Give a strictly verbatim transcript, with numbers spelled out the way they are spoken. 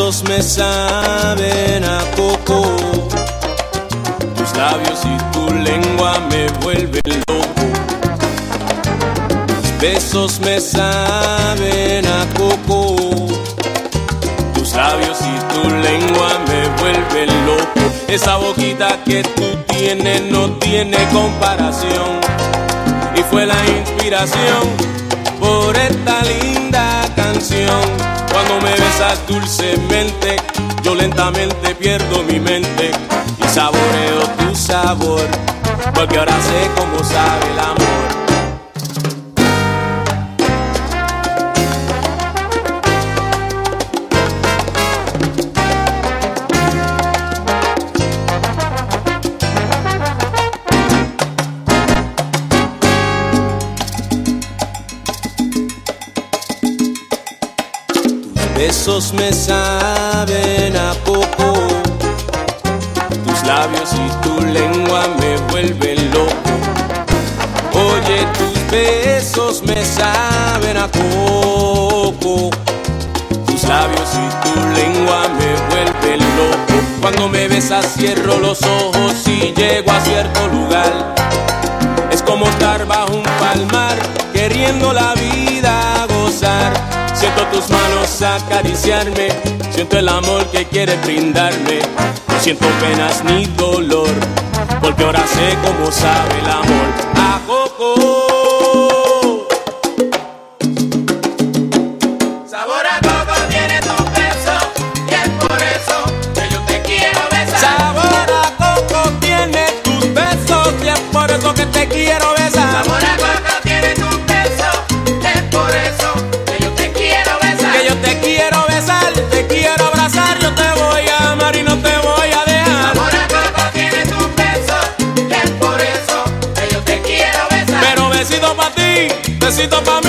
besos me saben a coco, tus labios y tu lengua me vuelven loco. Tus besos me saben a coco, tus labios y tu lengua me vuelven loco. Esa boquita que tú tienes no tiene comparación, y fue la inspiración por esta linda canción. Cuando me besas dulcemente, yo lentamente pierdo mi mente y saboreo tu sabor, porque ahora sé cómo sabe el amor. Besos me saben a poco, tus labios y tu lengua me vuelven loco. Oye, tus besos me saben a coco, tus labios y tu lengua me vuelven loco. Cuando me besas cierro los ojos y llego a cierto lugar. Es como estar bajo un palmar, queriendo la vida gozar. Siento tus manos acariciarme, siento el amor que quieres brindarme. No siento penas ni dolor, porque ahora sé cómo sabe el amor a coco. Sabor a coco tiene tu beso, y es por eso que yo te quiero besar. Sabor a coco tiene tus besos, y es por eso que te quiero besar. Sabor a coco tiene tu beso, es por eso que yo te quiero besar. Que yo te quiero besar, te quiero abrazar, yo te voy a amar y no te voy a dejar. Sabor a coco tiene tu beso, es por eso que yo te quiero besar. Pero besito pa' ti, besito pa' mí.